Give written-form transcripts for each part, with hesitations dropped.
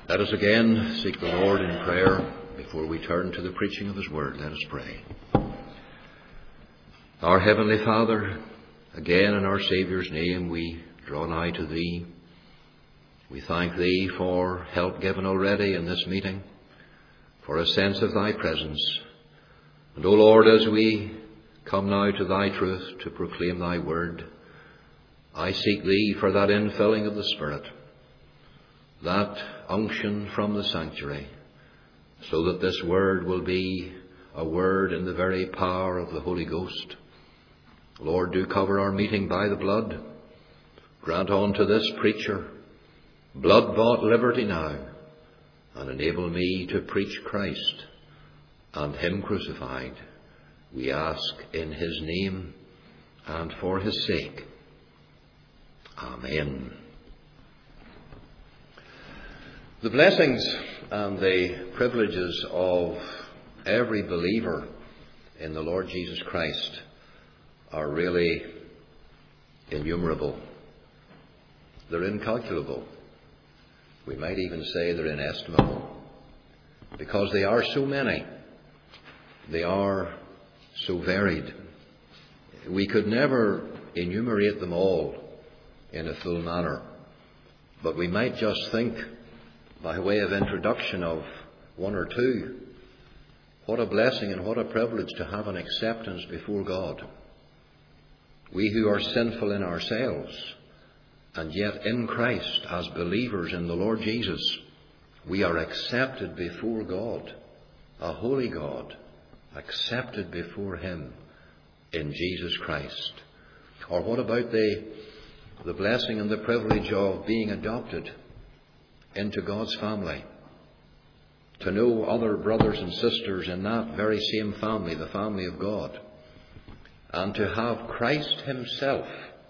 Let us again seek the Lord in prayer before we turn to the preaching of His Word. Let us pray. Our Heavenly Father, again in our Saviour's name we draw nigh to Thee. We thank Thee for help given already in this meeting, for a sense of Thy presence. And, O Lord, as we come now to Thy truth to proclaim Thy Word, I seek Thee for that infilling of the Spirit, that unction from the sanctuary, so that this Word will be a word in the very power of the Holy Ghost. Lord, do cover our meeting by the blood. Grant unto this preacher blood-bought liberty now, and enable me to preach Christ and Him crucified. We ask in His name and for His sake. Amen. The blessings and the privileges of every believer in the Lord Jesus Christ are really innumerable. They're incalculable. We might even say they're inestimable, because they are so many. They are so varied. We could never enumerate them all in a full manner, but we might just think, by way of introduction, of one or two. What a blessing and what a privilege to have an acceptance before God. We who are sinful in ourselves, and yet in Christ, as believers in the Lord Jesus, we are accepted before God, a holy God, accepted before Him in Jesus Christ. Or what about the blessing and the privilege of being adopted into God's family, to know other brothers and sisters in that very same family, the family of God, and to have Christ Himself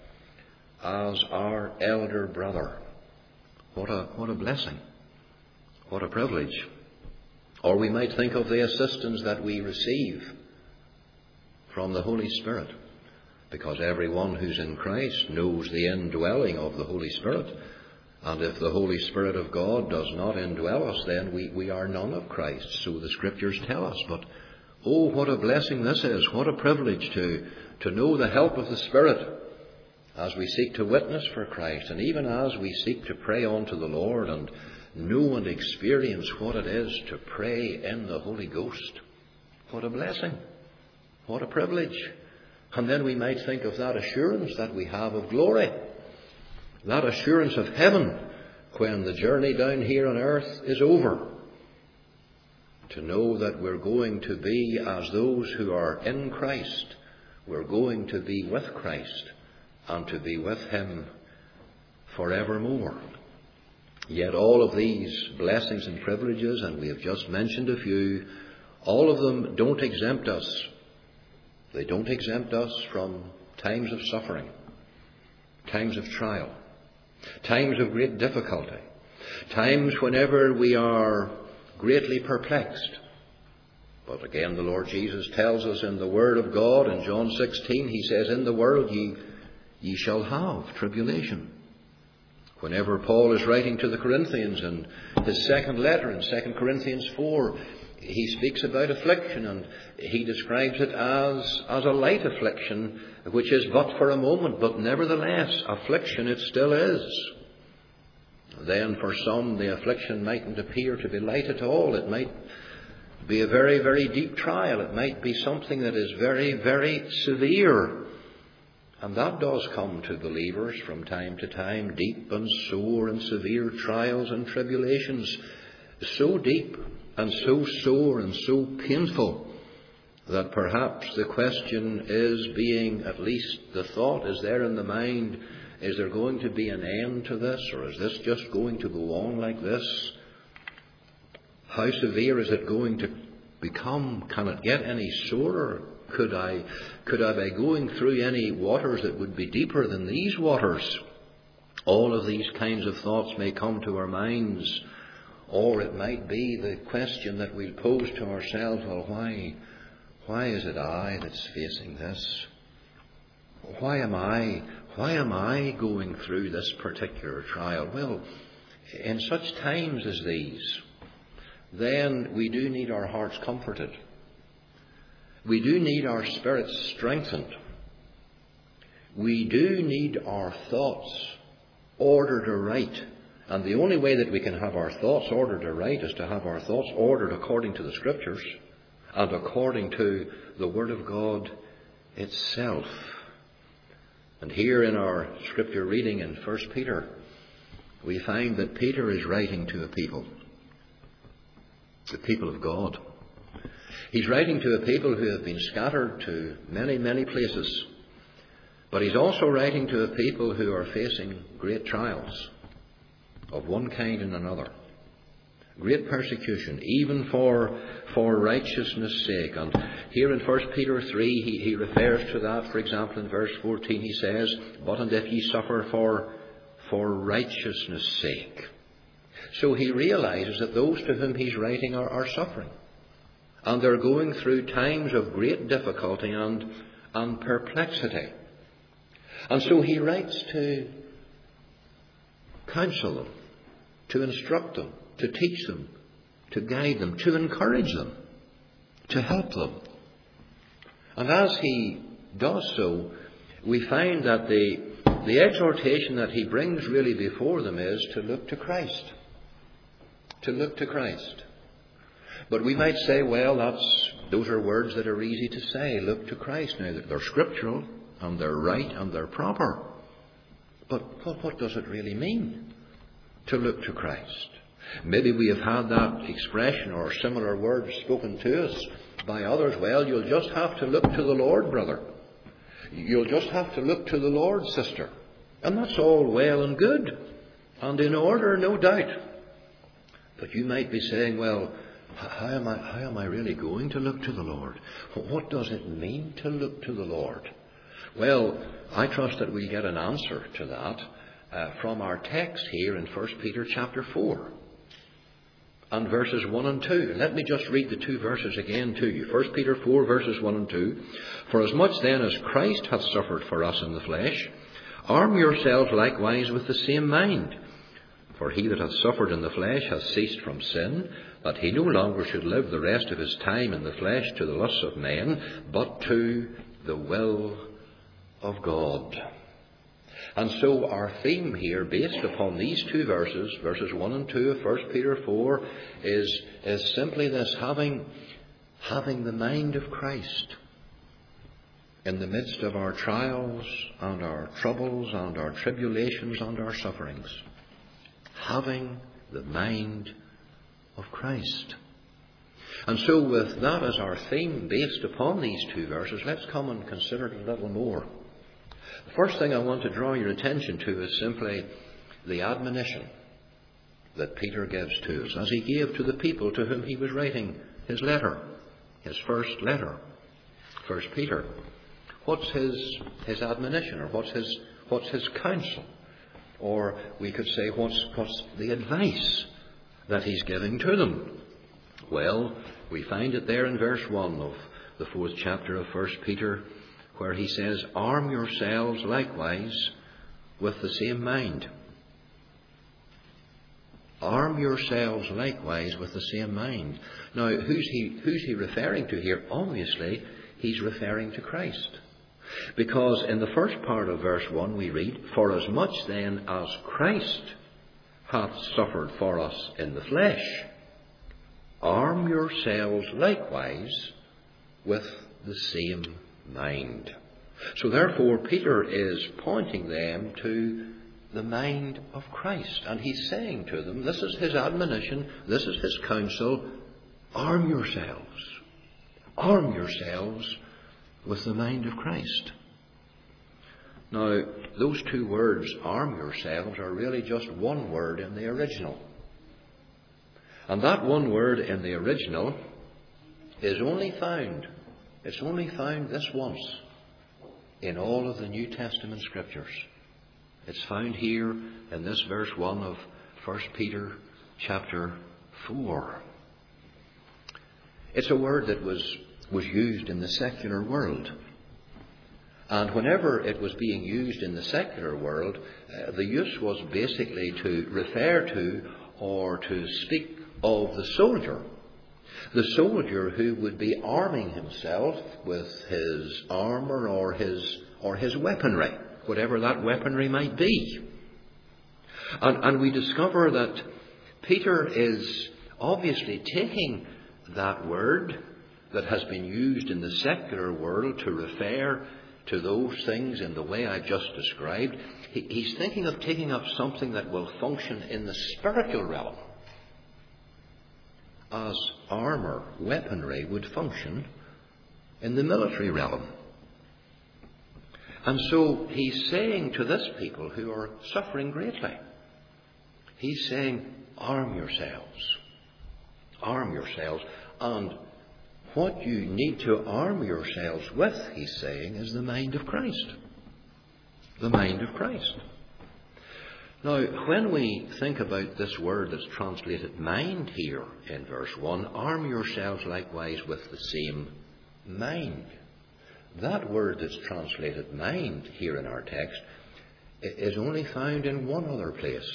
as our elder brother. What a blessing. What a privilege. Or we might think of the assistance that we receive from the Holy Spirit, because everyone who's in Christ knows the indwelling of the Holy Spirit. And if the Holy Spirit of God does not indwell us, then we are none of Christ. So the Scriptures tell us. But, oh, what a blessing this is. What a privilege to know the help of the Spirit as we seek to witness for Christ, and even as we seek to pray unto the Lord and know and experience what it is to pray in the Holy Ghost. What a blessing. What a privilege. And then we might think of that assurance that we have of glory. That assurance of heaven when the journey down here on earth is over. To know that we're going to be as those who are in Christ. We're going to be with Christ and to be with Him forevermore. Yet all of these blessings and privileges, and we have just mentioned a few, all of them don't exempt us. They don't exempt us from times of suffering, times of trial, times of great difficulty, times whenever we are greatly perplexed. But again, the Lord Jesus tells us in the Word of God, in John 16, He says, "In the world ye shall have tribulation." Whenever Paul is writing to the Corinthians in his second letter, in 2 Corinthians 4, he speaks about affliction, and he describes it as a light affliction, which is but for a moment, but nevertheless, affliction it still is. Then for some, the affliction mightn't appear to be light at all. It might be a very, very deep trial. It might be something that is very, very severe. And that does come to believers from time to time, deep and sore and severe trials and tribulations, so deep and so sore and so painful that perhaps the question is being, at least the thought is there in the mind, is there going to be an end to this, or is this just going to go on like this? How severe is it going to become? Can it get any sorer? Could I be going through any waters that would be deeper than these waters? All of these kinds of thoughts may come to our minds. Or it might be the question that we'll pose to ourselves, well, why is it I that's facing this? Why am I going through this particular trial? Well, in such times as these, then we do need our hearts comforted. We do need our spirits strengthened. We do need our thoughts ordered aright. And the only way that we can have our thoughts ordered aright is to have our thoughts ordered according to the Scriptures and according to the Word of God itself. And here in our Scripture reading in 1 Peter, we find that Peter is writing to a people, the people of God. He's writing to a people who have been scattered to many, many places. But he's also writing to a people who are facing great trials of one kind and another. Great persecution, even for righteousness' sake. And here in 1 Peter 3, he refers to that. For example, in verse 14 he says, "But and if ye suffer for righteousness' sake." So he realizes that those to whom he's writing are suffering. And they're going through times of great difficulty and perplexity. And so he writes to counsel them, to instruct them, to teach them, to guide them, to encourage them, to help them. And as he does so, we find that the exhortation that he brings really before them is to look to Christ. To look to Christ. But we might say, well, those are words that are easy to say. Look to Christ. Now, they're scriptural, and they're right, and they're proper. But what does it really mean to look to Christ? Maybe we have had that expression or similar words spoken to us by others. Well, you'll just have to look to the Lord, brother. You'll just have to look to the Lord, sister. And that's all well and good, and in order, no doubt. But you might be saying, well, how am I really going to look to the Lord? What does it mean to look to the Lord? Well, I trust that we'll get an answer to that from our text here in 1 Peter chapter 4 and verses 1 and 2. Let me just read the two verses again to you. 1 Peter 4 verses 1 and 2. "For as much then as Christ hath suffered for us in the flesh, arm yourselves likewise with the same mind. For he that hath suffered in the flesh hath ceased from sin, that he no longer should live the rest of his time in the flesh to the lusts of men, but to the will of God." And so our theme here, based upon these two verses, verses 1 and 2 of 1 Peter 4, is simply this: having the mind of Christ in the midst of our trials and our troubles and our tribulations and our sufferings. Having the mind of Christ. And so with that as our theme based upon these two verses, let's come and consider it a little more. The first thing I want to draw your attention to is simply the admonition that Peter gives to us, as he gave to the people to whom he was writing his letter, his first letter, 1 Peter. What's his admonition, or what's his counsel? Or we could say, what's the advice that he's giving to them? Well, we find it there in verse 1 of the 4th chapter of 1 Peter, where he says, "Arm yourselves likewise with the same mind." Arm yourselves likewise with the same mind. Now, who's he referring to here? Obviously, he's referring to Christ. Because in the first part of verse 1 we read, "For as much then as Christ hath suffered for us in the flesh, arm yourselves likewise with the same mind." So therefore Peter is pointing them to the mind of Christ. And he's saying to them, this is his admonition, this is his counsel: arm yourselves. Arm yourselves with the mind of Christ. Now, those two words, arm yourselves, are really just one word in the original. And that one word in the original is only found this once in all of the New Testament Scriptures. It's found here in this verse 1 of 1 Peter chapter 4. It's a word that was used in the secular world. And whenever it was being used in the secular world, the use was basically to refer to or to speak of the soldier. The soldier who would be arming himself with his armour or his weaponry, whatever that weaponry might be. And we discover that Peter is obviously taking that word that has been used in the secular world to refer to those things in the way I just described. He's thinking of taking up something that will function in the spiritual realm, as armour, weaponry would function in the military realm. And so he's saying to this people who are suffering greatly, he's saying, arm yourselves. Arm yourselves. And what you need to arm yourselves with, he's saying, is the mind of Christ. The mind of Christ. Now, when we think about this word that's translated mind here in verse 1, arm yourselves likewise with the same mind. That word that's translated mind here in our text is only found in one other place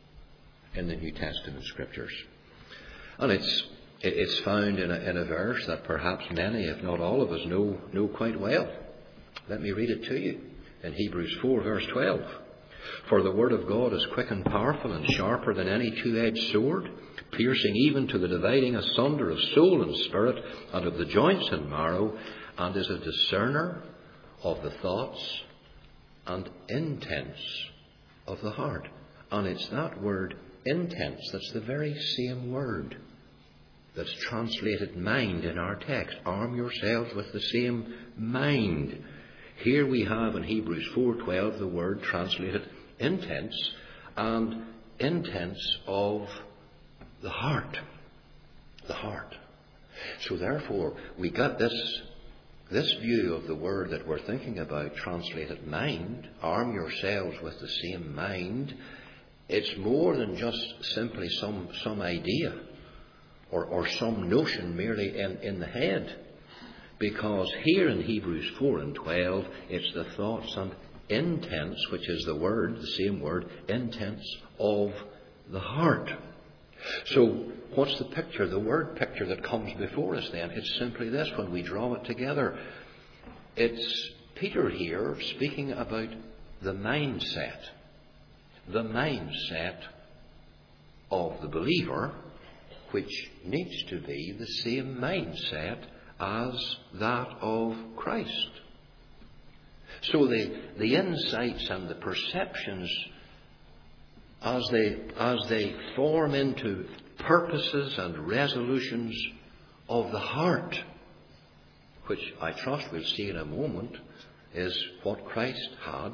in the New Testament Scriptures. And it's found in a verse that perhaps many, if not all of us, know quite well. Let me read it to you in Hebrews 4, verse 12. For the word of God is quick and powerful and sharper than any two-edged sword, piercing even to the dividing asunder of soul and spirit and of the joints and marrow, and is a discerner of the thoughts and intents of the heart. And it's that word intents that's the very same word that's translated mind in our text. Arm yourselves with the same mind. Here we have in Hebrews 4:12 the word translated intents, and intents of the heart. The heart. So therefore we got this view of the word that we're thinking about, translated mind. Arm yourselves with the same mind. It's more than just simply some idea or some notion merely in the head. Because here in Hebrews 4:12, it's the thoughts and intents, which is the word, the same word, intents of the heart. So what's the picture, the word picture that comes before us then? It's simply this when we draw it together. It's Peter here speaking about the mindset of the believer, which needs to be the same mindset as that of Christ. So the insights and the perceptions as they form into purposes and resolutions of the heart, which I trust we'll see in a moment, is what Christ had.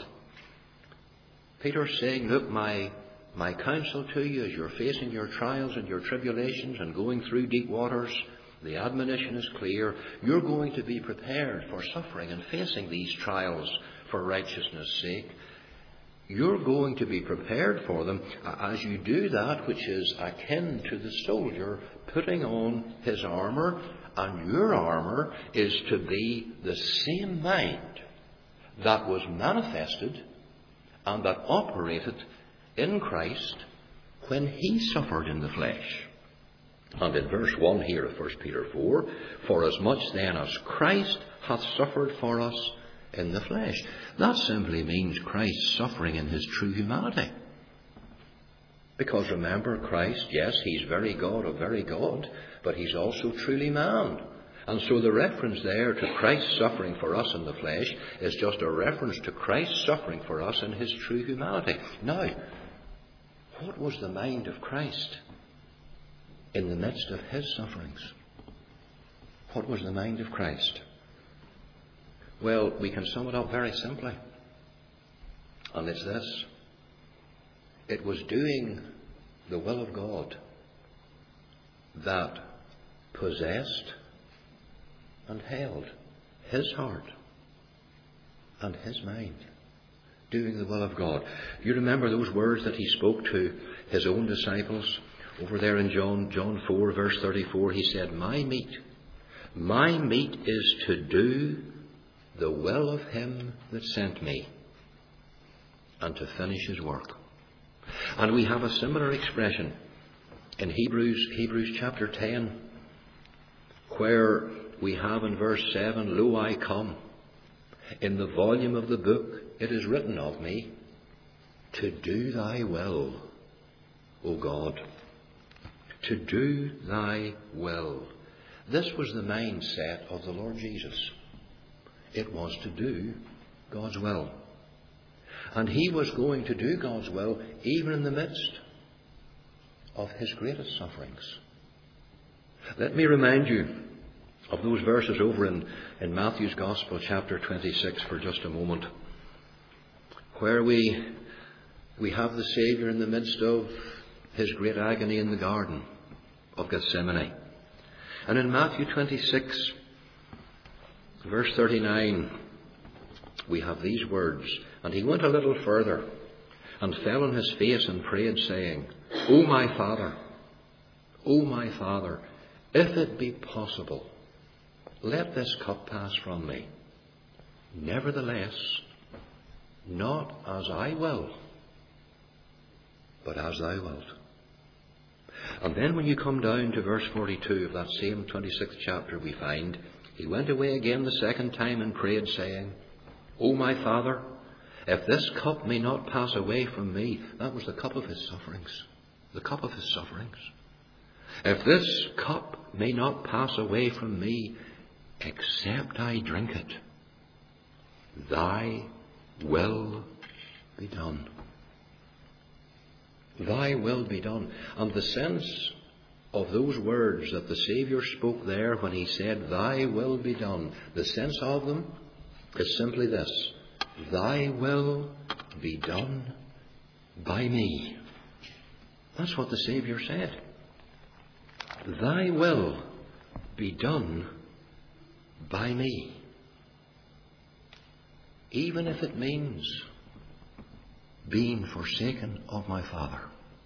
Peter's saying, look, my counsel to you as you're facing your trials and your tribulations and going through deep waters, the admonition is clear. You're going to be prepared for suffering and facing these trials for righteousness' sake. You're going to be prepared for them as you do that which is akin to the soldier putting on his armour, and your armour is to be the same mind that was manifested and that operated in Christ when he suffered in the flesh. And in verse 1 here of 1 Peter 4, for as much then as Christ hath suffered for us in the flesh. That simply means Christ suffering in his true humanity. Because remember, Christ, yes, he's very God of very God, but he's also truly man. And so the reference there to Christ suffering for us in the flesh is just a reference to Christ suffering for us in his true humanity. Now, what was the mind of Christ in the midst of his sufferings? What was the mind of Christ? Well, we can sum it up very simply. And it's this. It was doing the will of God that possessed and held his heart and his mind. Doing the will of God. You remember those words that he spoke to his own disciples over there in John 4 verse 34. He said, My meat is to do the will of him that sent me, and to finish his work. And we have a similar expression in Hebrews chapter 10, where we have in verse 7, Lo, I come. In the volume of the book it is written of me, to do thy will, O God. To do thy will. This was the mindset of the Lord Jesus. It was to do God's will. And he was going to do God's will even in the midst of his greatest sufferings. Let me remind you of those verses over in Matthew's Gospel, chapter 26, for just a moment, where we have the Saviour in the midst of his great agony in the Garden of Gethsemane. And in Matthew 26, verse 39, we have these words, And he went a little further, and fell on his face and prayed, saying, O my Father, if it be possible, let this cup pass from me. Nevertheless, not as I will, but as thou wilt. And then when you come down to verse 42 of that same 26th chapter, we find, He went away again the second time and prayed, saying, O my Father, if this cup may not pass away from me. That was the cup of his sufferings. The cup of his sufferings. If this cup may not pass away from me, except I drink it, thy will be done. Thy will be done. And the sense of those words that the Saviour spoke there when he said, Thy will be done, the sense of them is simply this: Thy will be done by me. That's what the Saviour said. Thy will be done by me. Even if it means being forsaken of my Father.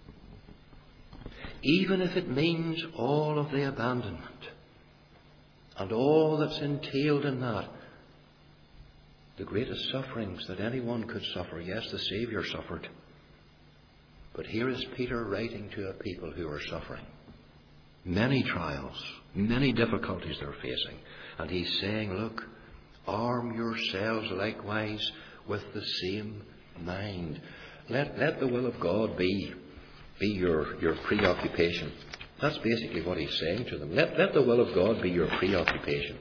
Even if it means all of the abandonment and all that's entailed in that. The greatest sufferings that anyone could suffer. Yes, the Saviour suffered. But here is Peter writing to a people who are suffering. Many trials, many difficulties they're facing. And he's saying, look, arm yourselves likewise with the same mind. Let the will of God be your preoccupation. That's basically what he's saying to them. Let the will of God be your preoccupation.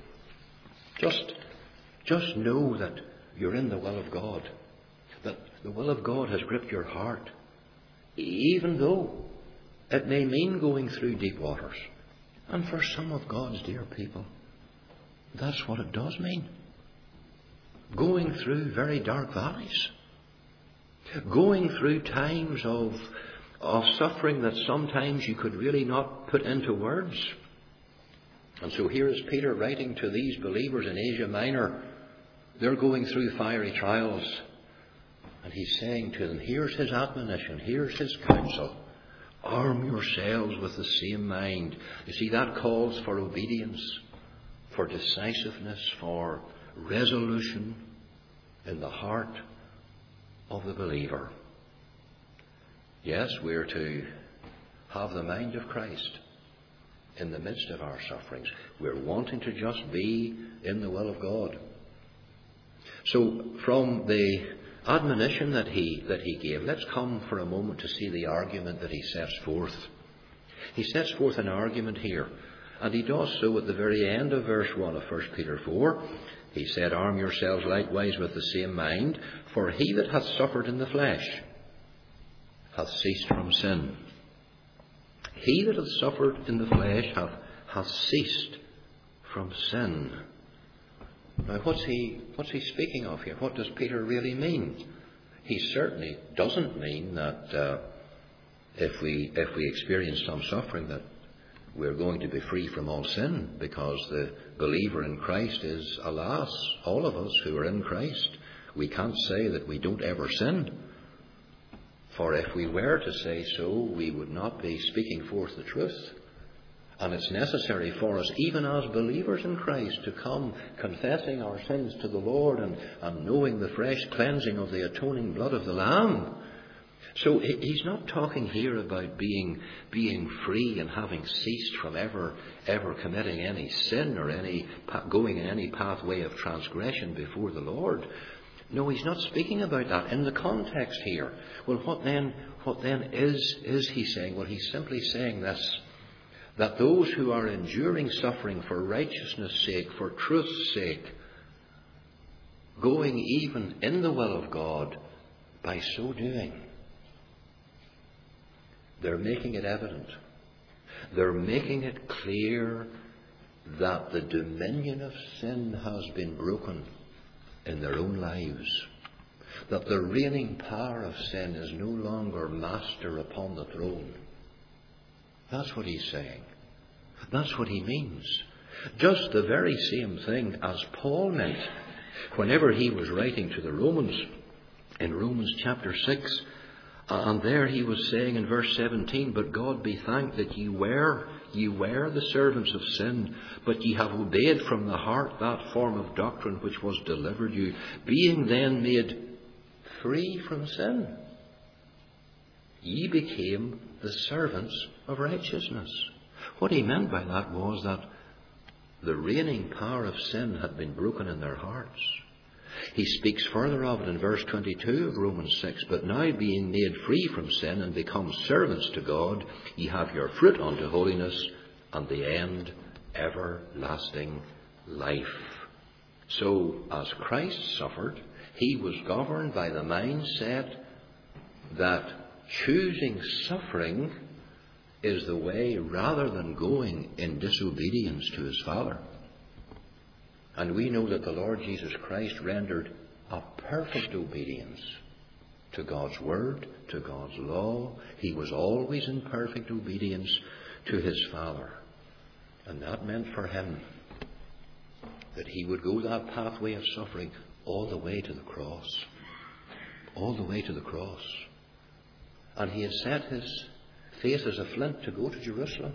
Just know that you're in the will of God. That the will of God has gripped your heart. Even though it may mean going through deep waters. And for some of God's dear people, that's what it does mean. Going through very dark valleys. Going through times of suffering that sometimes you could really not put into words. And so here is Peter writing to these believers in Asia Minor. They're going through fiery trials. And he's saying to them, here's his admonition, here's his counsel. Arm yourselves with the same mind. You see, that calls for obedience, for decisiveness, for resolution in the heart of the believer. Yes, we're to have the mind of Christ in the midst of our sufferings. We're wanting to just be in the will of God. So from the admonition that he gave, let's come for a moment to see the argument that he sets forth. He sets forth an argument here, and he does so at the very end of verse 1 of 1 Peter 4. He said, Arm yourselves likewise with the same mind, for he that hath suffered in the flesh hath ceased from sin. He that hath suffered in the flesh hath ceased from sin. Now, what's he speaking of here? What does Peter really mean? He certainly doesn't mean that if we experience some suffering that we're going to be free from all sin, because the believer in Christ is, alas, all of us who are in Christ. We can't say that we don't ever sin. For if we were to say so, we would not be speaking forth the truth. And it's necessary for us, even as believers in Christ, to come confessing our sins to the Lord and knowing the fresh cleansing of the atoning blood of the Lamb. So he's not talking here about being free and having ceased from ever committing any sin or going in any pathway of transgression before the Lord. No, he's not speaking about that in the context here. Well, what then is he saying? Well, he's simply saying this, that those who are enduring suffering for righteousness' sake, for truth's sake, going even in the will of God, by so doing, they're making it evident. They're making it clear that the dominion of sin has been broken in their own lives. That the reigning power of sin is no longer master upon the throne. That's what he's saying. That's what he means. Just the very same thing as Paul meant whenever he was writing to the Romans in Romans chapter 6. And there he was saying in verse 17, "But God be thanked that ye were the servants of sin, but ye have obeyed from the heart that form of doctrine which was delivered you, being then made free from sin. Ye became the servants of righteousness." What he meant by that was that the reigning power of sin had been broken in their hearts. He speaks further of it in verse 22 of Romans 6. "But now being made free from sin and become servants to God, ye have your fruit unto holiness, and the end everlasting life." So, as Christ suffered, he was governed by the mindset that choosing suffering is the way rather than going in disobedience to his Father. And we know that the Lord Jesus Christ rendered a perfect obedience to God's word, to God's law. He was always in perfect obedience to his Father. And that meant for him that he would go that pathway of suffering all the way to the cross. All the way to the cross. And he had set his face as a flint to go to Jerusalem.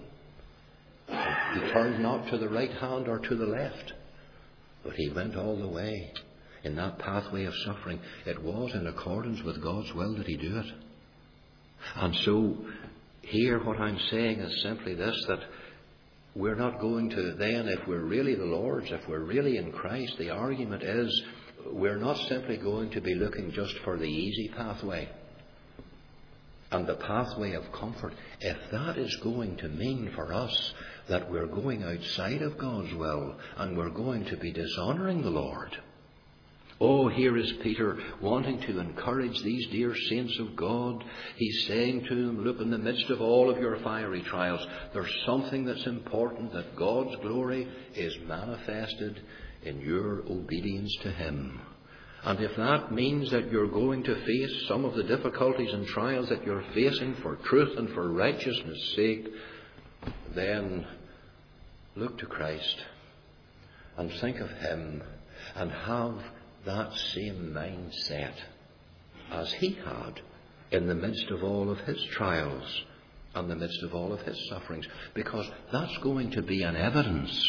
He turned not to the right hand or to the left, but he went all the way in that pathway of suffering. It was in accordance with God's will that he do it. And so here what I'm saying is simply this, that we're not going to then, if we're really the Lord's, if we're really in Christ, the argument is we're not simply going to be looking just for the easy pathway and the pathway of comfort. If that is going to mean for us that we're going outside of God's will and we're going to be dishonouring the Lord. Oh, here is Peter wanting to encourage these dear saints of God. He's saying to them, look, in the midst of all of your fiery trials, there's something that's important, that God's glory is manifested in your obedience to him. And if that means that you're going to face some of the difficulties and trials that you're facing for truth and for righteousness' sake, then look to Christ and think of him and have that same mindset as he had in the midst of all of his trials and the midst of all of his sufferings, because that's going to be an evidence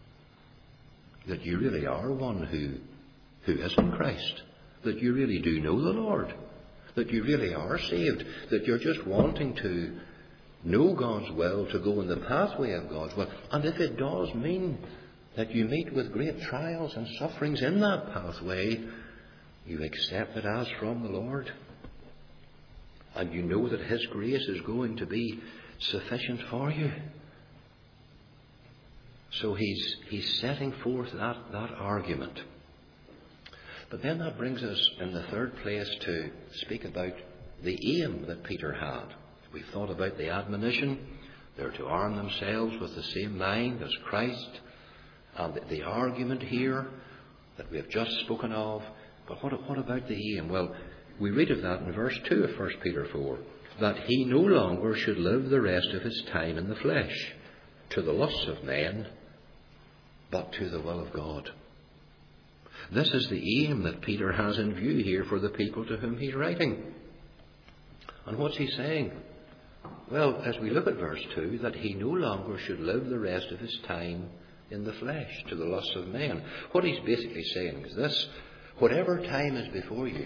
that you really are one who is in Christ, that you really do know the Lord, that you really are saved, that you're just wanting to know God's will, to go in the pathway of God's will. And if it does mean that you meet with great trials and sufferings in that pathway, you accept it as from the Lord. And you know that his grace is going to be sufficient for you. So he's setting forth that argument. But then that brings us in the third place to speak about the aim that Peter had. We've thought about the admonition. They're to arm themselves with the same mind as Christ. And the argument here that we have just spoken of. But what about the aim? Well, we read of that in verse 2 of 1 Peter 4. That he no longer should live the rest of his time in the flesh, to the lusts of men, but to the will of God. This is the aim that Peter has in view here for the people to whom he's writing. And what's he saying? Well, as we look at verse 2, that he no longer should live the rest of his time in the flesh, to the lusts of men. What he's basically saying is this: whatever time is before you,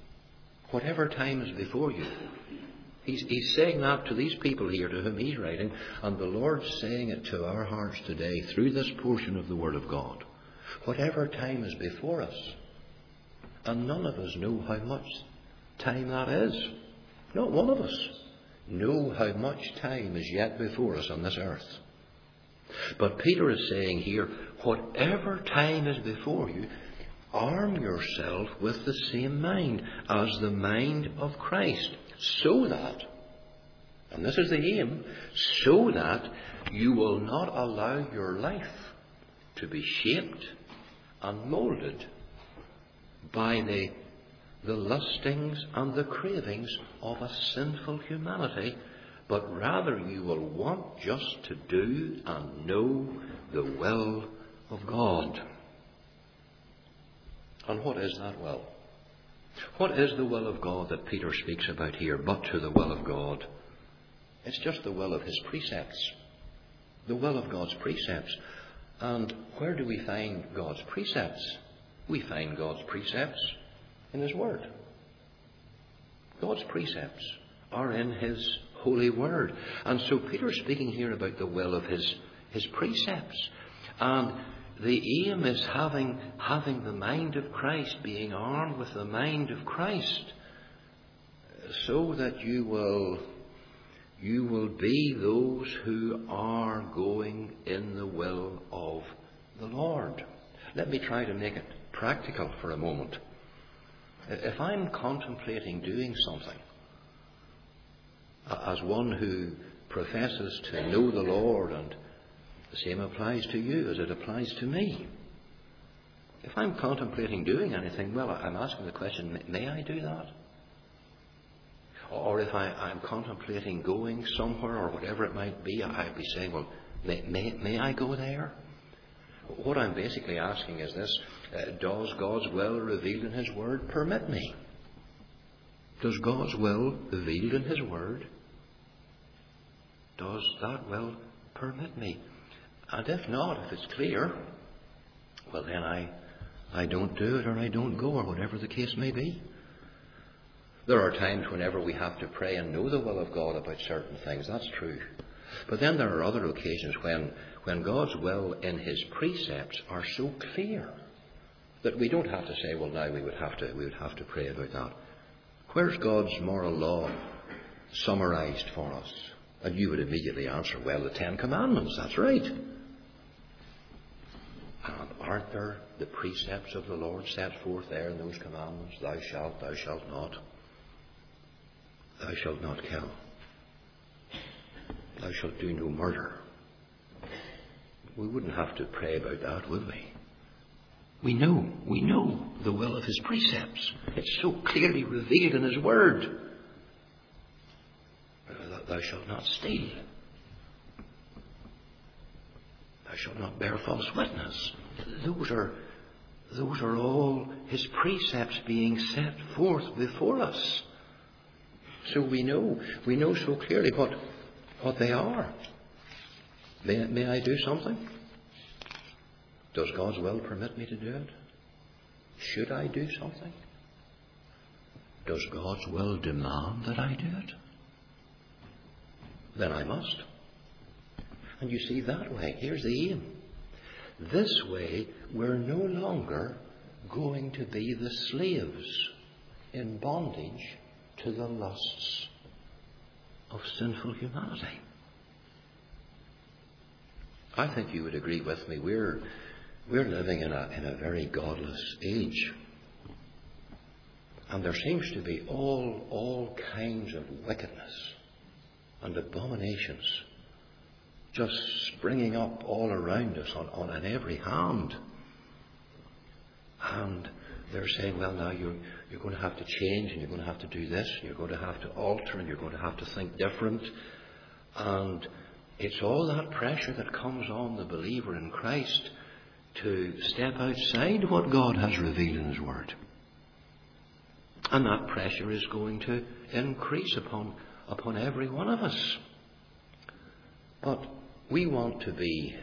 he's saying that to these people here to whom he's writing, and the Lord's saying it to our hearts today through this portion of the Word of God. Whatever time is before us, and none of us know how much time that is. Not one of us know how much time is yet before us on this earth. But Peter is saying here, whatever time is before you, arm yourself with the same mind as the mind of Christ, so that, and this is the aim, so that you will not allow your life to be shaped and moulded by the lustings and the cravings of a sinful humanity, but rather you will want just to do and know the will of God. And what is that will? What is the will of God that Peter speaks about here, but to the will of God? It's just the will of his precepts. The will of God's precepts. And where do we find God's precepts? We find God's precepts in his Word. God's precepts are in his holy Word. And so Peter's speaking here about the will of his precepts. And the aim is having the mind of Christ, being armed with the mind of Christ, so that you will be those who are going in the will of the Lord. Let me try to make it practical for a moment. If I'm contemplating doing something, as one who professes to know the Lord, and the same applies to you as it applies to me. If I'm contemplating doing anything, well, I'm asking the question, may I do that? Or if I'm contemplating going somewhere or whatever it might be, I'd be saying, well, may I go there? What I'm basically asking is this: does God's will revealed in his Word permit me? Does God's will revealed in his Word, does that will permit me? And if not, if it's clear, well then I don't do it, or I don't go, or whatever the case may be. There are times whenever we have to pray and know the will of God about certain things, that's true. But then there are other occasions when God's will in his precepts are so clear that we don't have to say, well now we would have to pray about that. Where's God's moral law summarised for us? And you would immediately answer, well, the Ten Commandments, that's right. And aren't there the precepts of the Lord set forth there in those commandments? Thou shalt not. Thou shalt not kill. Thou shalt do no murder. We wouldn't have to pray about that, would we? We know the will of his precepts. It's so clearly revealed in his Word. Thou shalt not steal. Thou shalt not bear false witness. Those are all his precepts being set forth before us. So we know so clearly what they are. May I do something? Does God's will permit me to do it? Should I do something? Does God's will demand that I do it? Then I must. And you see, that way, here's the aim. This way, we're no longer going to be the slaves in bondage to the lusts of sinful humanity. I think you would agree with me. We're living in a very godless age. And there seems to be all kinds of wickedness and abominations just springing up all around us on every hand. And they're saying, well, now you're going to have to change, and you're going to have to do this, and you're going to have to alter, and you're going to have to think different. And it's all that pressure that comes on the believer in Christ to step outside what God has revealed in his Word. And that pressure is going to increase upon upon every one of us. But we want to be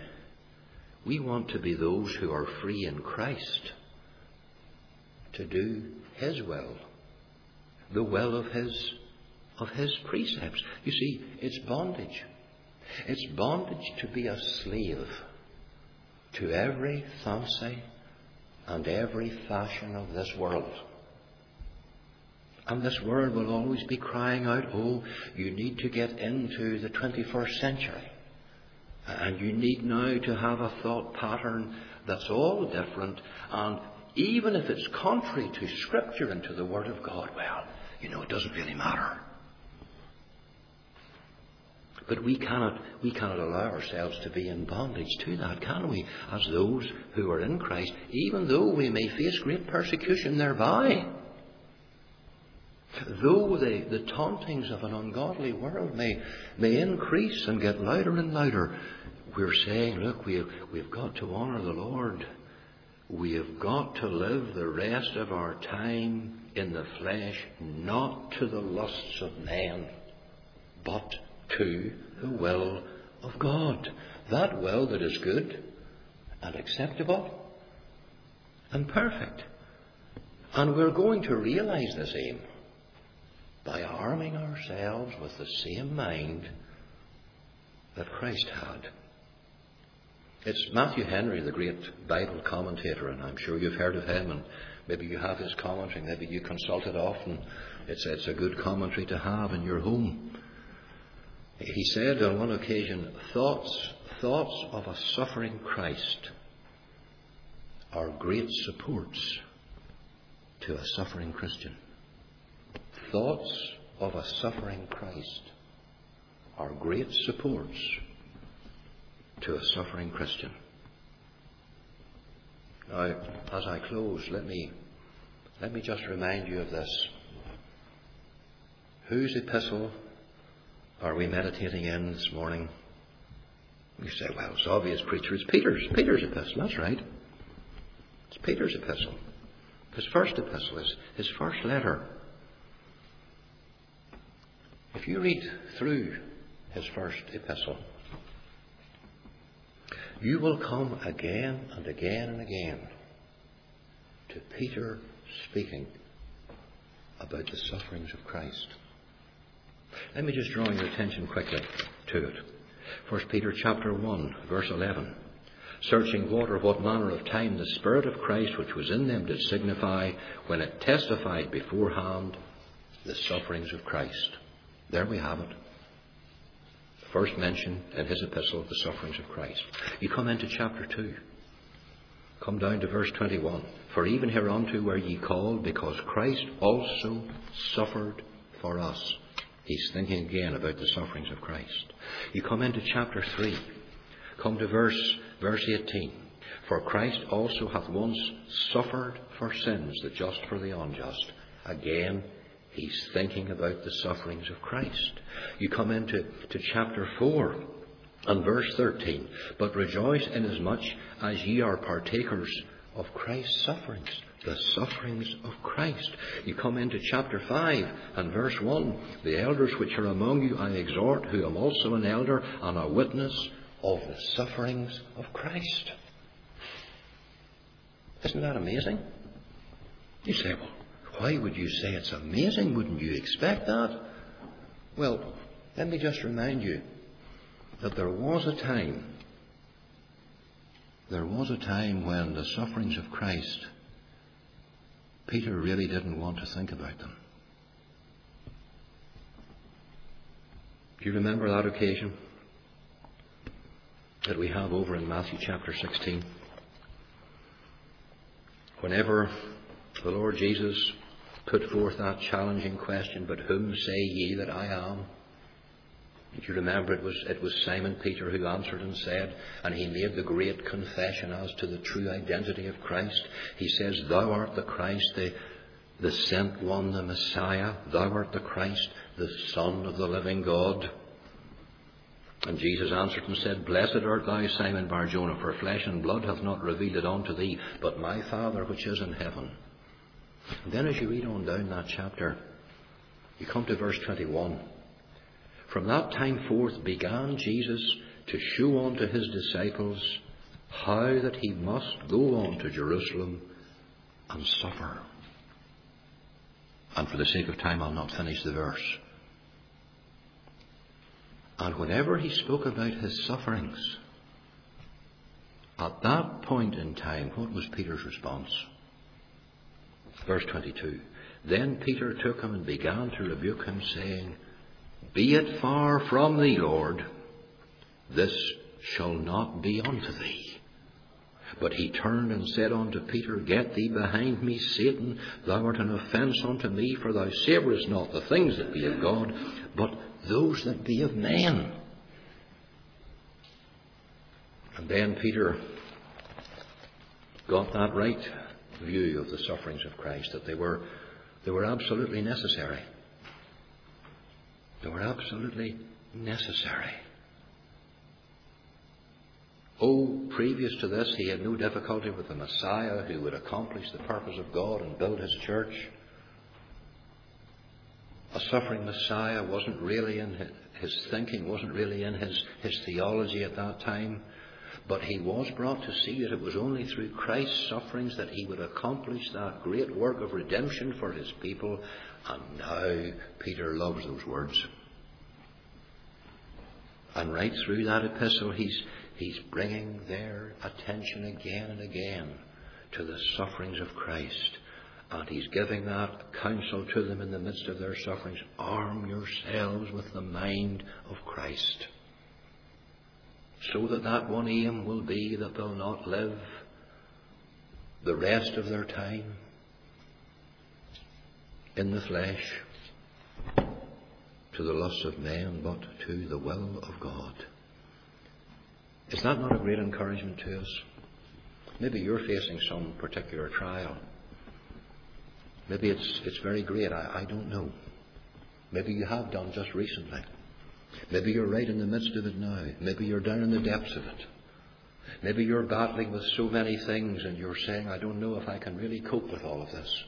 those who are free in Christ to do His will, the will of His precepts. You see, it's bondage. It's bondage to be a slave to every fancy and every fashion of this world. And this world will always be crying out, oh, you need to get into the 21st century. And you need now to have a thought pattern that's all different. And even if it's contrary to Scripture and to the Word of God, well, it doesn't really matter. But we cannot allow ourselves to be in bondage to that, can we? As those who are in Christ, even though we may face great persecution thereby. Though the tauntings of an ungodly world may increase and get louder and louder, we're saying, look, we've got to honour the Lord. We have got to live the rest of our time in the flesh, not to the lusts of men, but to the will of God. That will that is good and acceptable and perfect. And we're going to realise this aim by arming ourselves with the same mind that Christ had. It's Matthew Henry, the great Bible commentator, and I'm sure you've heard of him, and maybe you have his commentary, maybe you consult it often. It's a good commentary to have in your home. He said on one occasion, thoughts of a suffering Christ are great supports to a suffering Christian. Thoughts of a suffering Christ are great supports to a suffering Christian. Now, as I close, let me just remind you of this. Whose epistle are we meditating in this morning? You say, well, it's obvious, preacher. It's Peter's epistle. That's right. It's Peter's epistle. His first epistle is his first letter. If you read through his first epistle, you will come again and again and again to Peter speaking about the sufferings of Christ. Let me just draw your attention quickly to it. 1 Peter chapter 1, verse 11. Searching what manner of time the Spirit of Christ which was in them did signify, when it testified beforehand the sufferings of Christ. There we have it. First mention in his epistle of the sufferings of Christ. You come into chapter 2. Come down to verse 21. For even hereunto were ye called, because Christ also suffered for us. He's thinking again about the sufferings of Christ. You come into chapter 3. Come to verse 18. For Christ also hath once suffered for sins, the just for the unjust. Again, he's thinking about the sufferings of Christ. You come into chapter 4 and verse 13. But rejoice inasmuch as ye are partakers of Christ's sufferings, the sufferings of Christ. You come into chapter 5 and verse 1. The elders which are among you I exhort, who am also an elder and a witness of the sufferings of Christ. Isn't that amazing? You say, well, why would you say it's amazing? Wouldn't you expect that? Well, let me just remind you that there was a time when the sufferings of Christ, Peter really didn't want to think about them. Do you remember that occasion that we have over in Matthew chapter 16? Whenever the Lord Jesus put forth that challenging question, but whom say ye that I am? Do you remember it was Simon Peter who answered and said, and he made the great confession as to the true identity of Christ. He says, Thou art the Christ, the sent one, the Messiah. Thou art the Christ, the Son of the living God. And Jesus answered and said, Blessed art thou, Simon Bar-Jonah, for flesh and blood hath not revealed it unto thee, but my Father which is in heaven. And then as you read on down that chapter, you come to verse 21. From that time forth began Jesus to show unto his disciples how that he must go on to Jerusalem and suffer. And for the sake of time, I'll not finish the verse. And whenever he spoke about his sufferings, at that point in time, what was Peter's response? Verse 22. Then Peter took him and began to rebuke him, saying, Be it far from thee, Lord, this shall not be unto thee. But he turned and said unto Peter, Get thee behind me, Satan, thou art an offence unto me, for thou savourest not the things that be of God, but those that be of men. And then Peter got that right view of the sufferings of Christ, that they were absolutely necessary. They were absolutely necessary. Oh, previous to this, he had no difficulty with the Messiah who would accomplish the purpose of God and build his church. A suffering Messiah wasn't really in his thinking, wasn't really in his theology at that time. But he was brought to see that it was only through Christ's sufferings that he would accomplish that great work of redemption for his people. And now Peter loves those words. And right through that epistle, he's bringing their attention again and again to the sufferings of Christ. And he's giving that counsel to them in the midst of their sufferings. Arm yourselves with the mind of Christ, so that one aim will be that they'll not live the rest of their time in the flesh to the lusts of men, but to the will of God. Is that not a great encouragement to us? Maybe you're facing some particular trial. Maybe it's very great. I don't know. Maybe you have done just recently. Maybe you're right in the midst of it now. Maybe you're down in the depths of it. Maybe you're battling with so many things and you're saying, I don't know if I can really cope with all of this.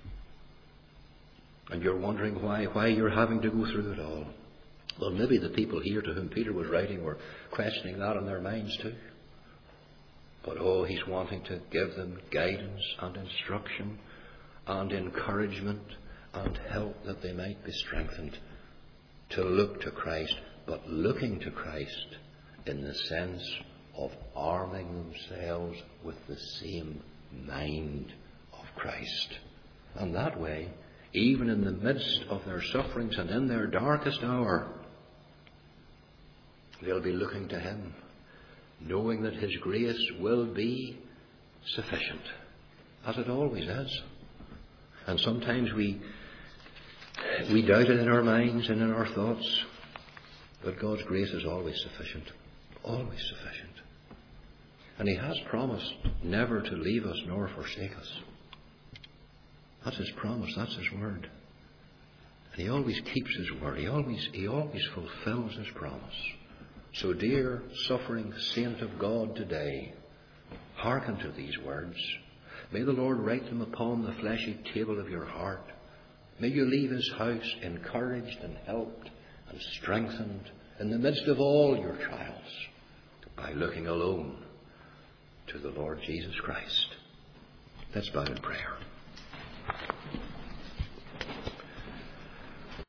And you're wondering why you're having to go through it all. Well, maybe the people here to whom Peter was writing were questioning that in their minds too. But he's wanting to give them guidance and instruction and encouragement and help that they might be strengthened to look to Christ, but looking to Christ in the sense of arming themselves with the same mind of Christ. And that way, even in the midst of their sufferings and in their darkest hour, they'll be looking to him, knowing that his grace will be sufficient, as it always is. And sometimes we doubt it in our minds and in our thoughts, but God's grace is always sufficient. Always sufficient. And he has promised never to leave us nor forsake us. That's his promise. That's his word. And he always keeps his word. He always fulfills his promise. So, dear suffering saint of God today, hearken to these words. May the Lord write them upon the fleshy table of your heart. May you leave his house encouraged and helped and strengthened in the midst of all your trials by looking alone to the Lord Jesus Christ. Let's bow in prayer.